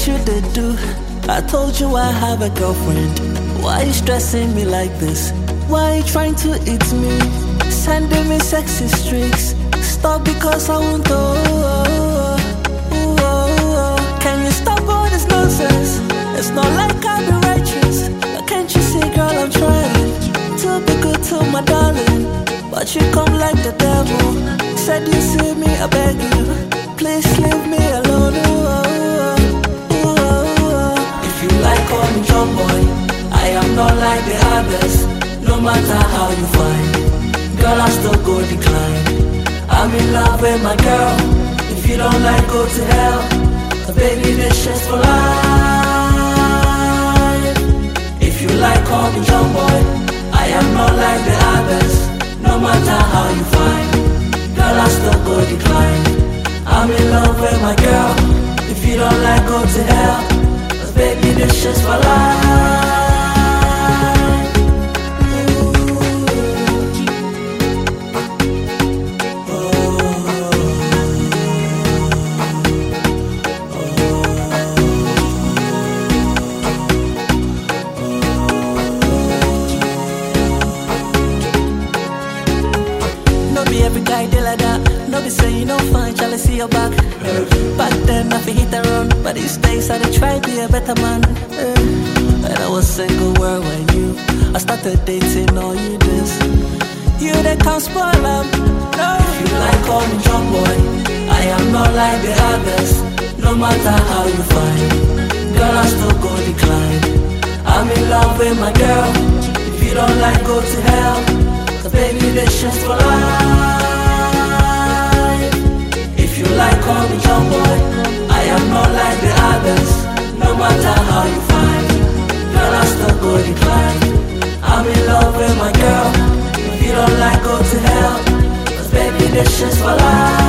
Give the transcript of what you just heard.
things you did do. I told you I have a girlfriend. Why you stressing me like this? Why you trying to eat me? Sending me sexy streaks. Stop because I won't go. Can you stop all this nonsense? It's not like I've been righteous, but can't you see, girl, I'm trying to be good to my darling, but you come like the devil. Said you see me, I beg you, please leave me alone. If you like, call me John Boy. I am not like the others. No matter how you find, girl, I still go decline. I'm in love with my girl. If you don't like, go to hell. But baby, this shit's for life. If you like, call me John Boy. I am not like the others. No matter how you find, girl, I still go decline. I'm in love with my girl. If you don't like, go to hell. Cause baby, this shit's for life. Every guy they like that. No be say you no fine, shall I see your back? Back then I feel hit and run, but these days I try to be a better man. And I was single, where were you? I started dating all you this. You that can't spoil them. No. If you like, call me John Boy. I am not like the others. No matter how you find, girl, I still go decline. I'm in love with my girl. If you don't like, go to hell. Cause baby, this shit's for life. If you like, call me John Boy. I am not like the others. No matter how you find, girl, I still go decline. I'm in love with my girl. If you don't like, go to hell. Cause baby, this shit's for life.